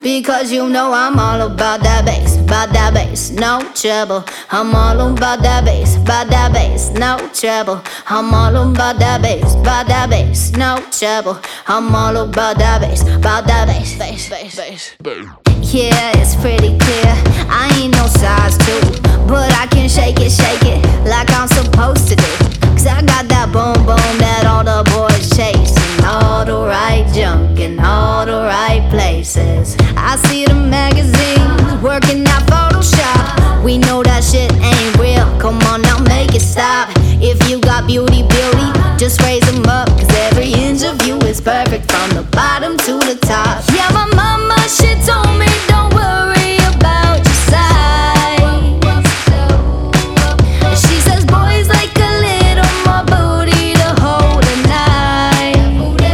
Because you know I'm all about that bass, no trouble. I'm all about that bass, no trouble. I'm all about that bass, no trouble. I'm all about that bass, bass. Yeah, it's pretty clear, I ain't no size 2, but I can shake it like I'm supposed to do. Cause I got that boom boom that all the boys chase, and all the right junk in all the right places. I see the magazines working out Photoshop. We know that shit ain't real, come on now make it stop. If you got beauty, just raise them up. Cause every inch of you is perfect from the bottom to the top. Yeah, my mama, she told me don't worry about your size. She says boys like a little more booty to hold at night.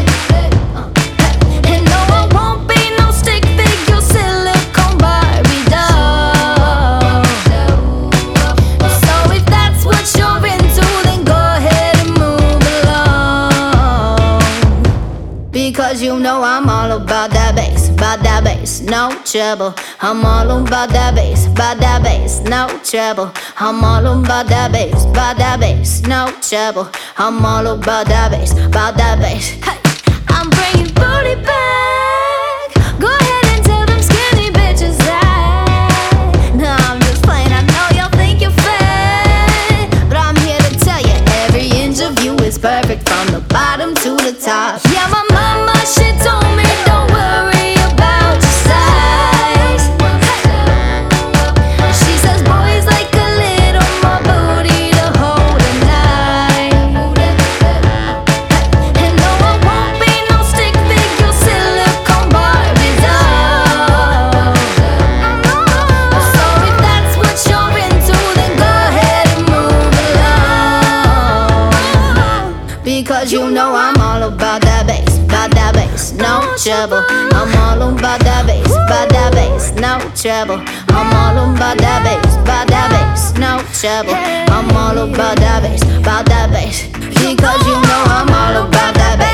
And no, I won't be no stick figure silicone Barbie doll. So if that's what you're into, then go ahead and move along. Because you know I'm all about that bass, no trouble. I'm all about that bass, no trouble. I'm all about that bass, no trouble. I'm all about that bass. Hey, I'm bringing booty back. Go ahead and tell them skinny bitches that. No, I'm just playing, I know y'all think you're fat, but I'm here to tell you every inch of you is perfect from the bottom to the top. Yeah, my mama, she told me don't worry about your size. She says boys like a little more booty to hold at night. And no, I won't be no stick figure silicone Barbie doll. So if that's what you're into, then go ahead and move along. Because you know I'm all about that bass, no trouble. I'm all about that bass, no trouble. I'm all about that bass, no trouble. I'm all about that bass. Because you know I'm all about that bass.